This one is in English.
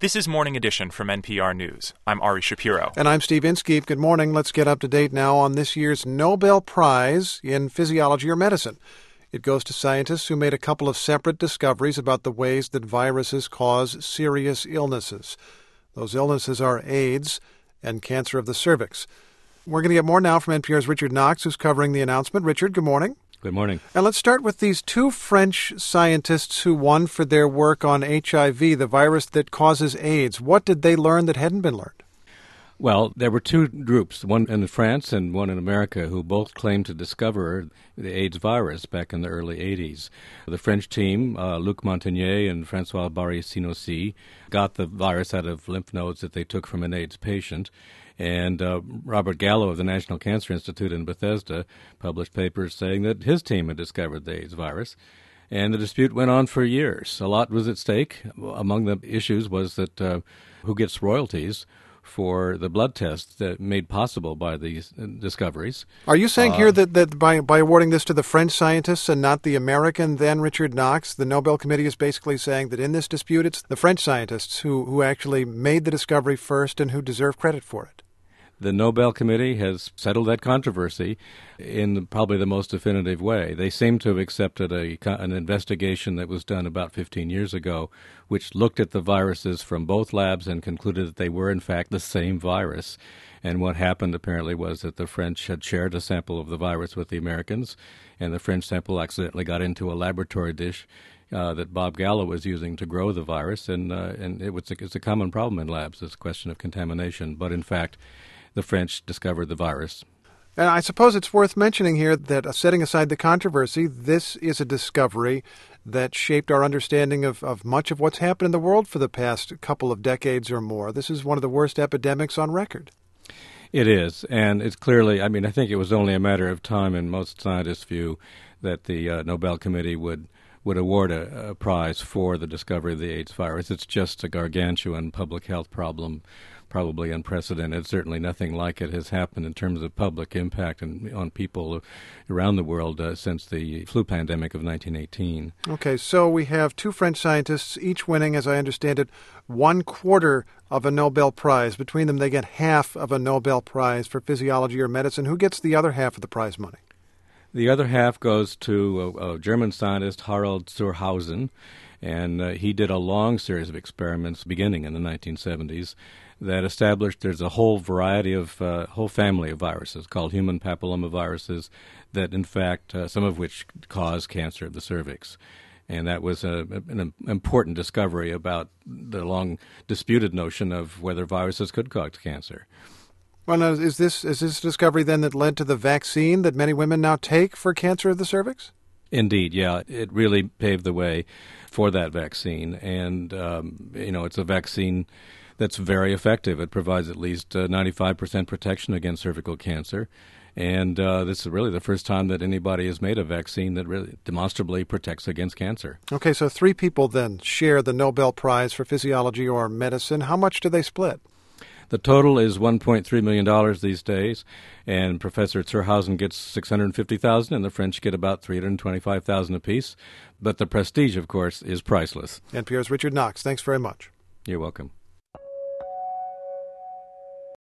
This is Morning Edition from NPR News. I'm Ari Shapiro. And I'm Steve Inskeep. Good morning. Let's get up to date now on this year's Nobel Prize in Physiology or Medicine. It goes to scientists who made a couple of separate discoveries about the ways that viruses cause serious illnesses. Those illnesses are AIDS and cancer of the cervix. We're going to get more now from NPR's Richard Knox, who's covering the announcement. Richard, good morning. Good morning. And let's start with these two French scientists who won for their work on HIV, the virus that causes AIDS. What did they learn that hadn't been learned? Well, there were two groups, one in France and one in America, who both claimed to discover the AIDS virus back in the early 80s. The French team, Luc Montagnier and François Barré-Sinoussi, got the virus out of lymph nodes that they took from an AIDS patient. And Robert Gallo of the National Cancer Institute in Bethesda published papers saying that his team had discovered the AIDS virus. And the dispute went on for years. A lot was at stake. Among the issues was that who gets royalties for the blood tests that made possible by these discoveries. Are you saying here that by awarding this to the French scientists and not the American then, Richard Knox, the Nobel Committee is basically saying that in this dispute it's the French scientists who actually made the discovery first and who deserve credit for it? The Nobel Committee has settled that controversy in probably the most definitive way. They seem to have accepted an investigation that was done about 15 years ago, which looked at the viruses from both labs and concluded that they were, in fact, the same virus. And what happened, apparently, was that the French had shared a sample of the virus with the Americans, and the French sample accidentally got into a laboratory dish that Bob Gallo was using to grow the virus, and it's a common problem in labs, this question of contamination. But, in fact, the French discovered the virus. And I suppose it's worth mentioning here that, setting aside the controversy, this is a discovery that shaped our understanding of much of what's happened in the world for the past couple of decades or more. This is one of the worst epidemics on record. It is, and it's clearly, I think it was only a matter of time in most scientists' view that the Nobel Committee would award a prize for the discovery of the AIDS virus. It's just a gargantuan public health problem, probably unprecedented. Certainly nothing like it has happened in terms of public impact on people around the world since the flu pandemic of 1918. Okay, so we have two French scientists, each winning, as I understand it, 1/4 of a Nobel Prize. Between them, they get half of a Nobel Prize for physiology or medicine. Who gets the other half of the prize money? The other half goes to a German scientist, Harald Zurhausen, and he did a long series of experiments beginning in the 1970s that established there's a whole variety of, whole family of viruses called human papillomaviruses that, in fact, some of which cause cancer of the cervix. And that was an important discovery about the long disputed notion of whether viruses could cause cancer. Well, now, is this discovery then that led to the vaccine that many women now take for cancer of the cervix? Indeed, yeah. It really paved the way for that vaccine. And, it's a vaccine that's very effective. It provides at least 95% protection against cervical cancer. And this is really the first time that anybody has made a vaccine that really demonstrably protects against cancer. Okay, so three people then share the Nobel Prize for physiology or medicine. How much do they split? The total is $1.3 million these days, and Professor Zurhausen gets $650,000, and the French get about $325,000 apiece. But the prestige, of course, is priceless. NPR's Richard Knox, thanks very much. You're welcome.